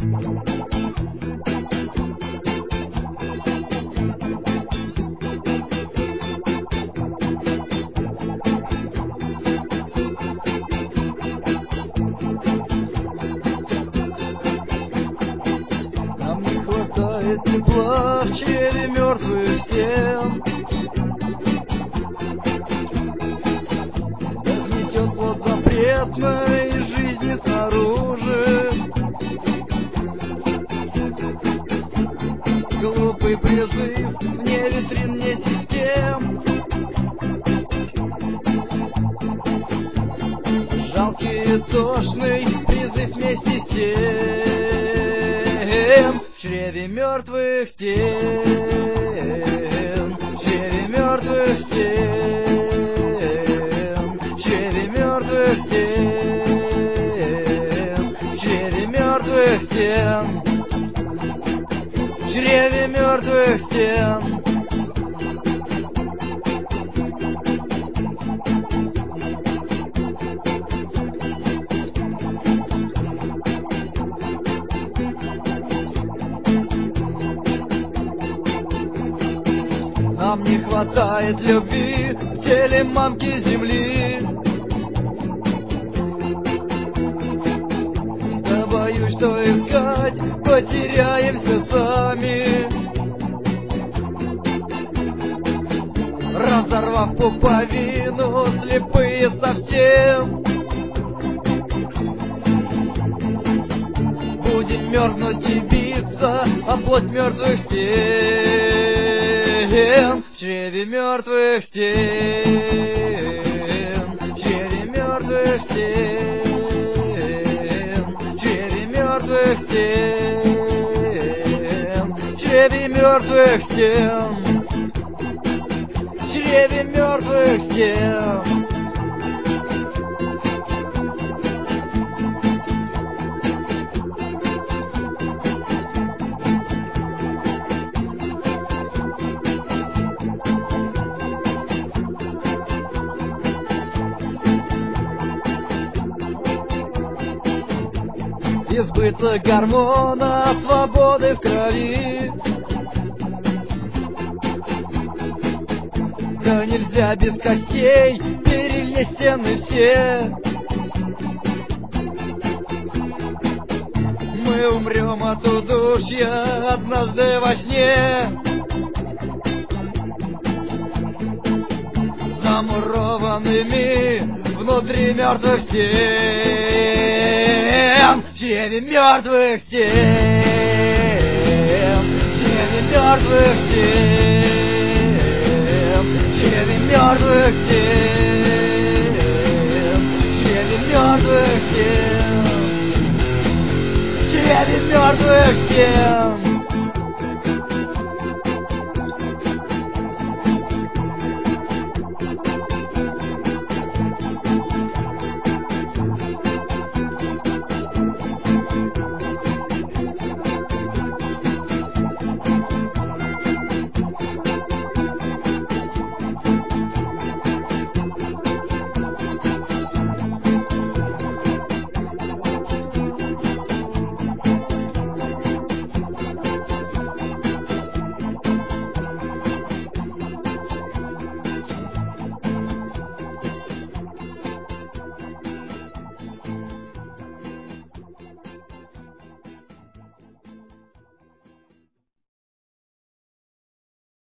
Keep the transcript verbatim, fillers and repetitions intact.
Тепла в чреве мертвых стен, гнетет плод запретной жизни снаружи. Глупый призыв вне витрин, вне систем, жалкий и тошный призыв вместе с тем. В чреве мертвых стен, в чреве мертвых стен, в чреве мертвых стен, в чреве мертвых стен, в чреве мертвых стен. Нам не хватает любви в теле мамки земли. Да боюсь, что искать потеряемся сами, разорвав пуповину, слепые совсем. Будем мерзнуть и биться о плоть мертвых стен. В чреве мертвых стен, в чреве мертвых стен, в чреве мертвых стен, в чреве мертвых стен, в чреве мертвых стен. Избыток гормона свободы в крови. Да нельзя без костей, перильные стены все. Мы умрем от удушья однажды во сне. Замурованными внутри мертвых стен, в чреве мертвых стен, в чреве мертвых стен, в чреве мертвых стен, в чреве мертвых стен, в чреве мертвых стен.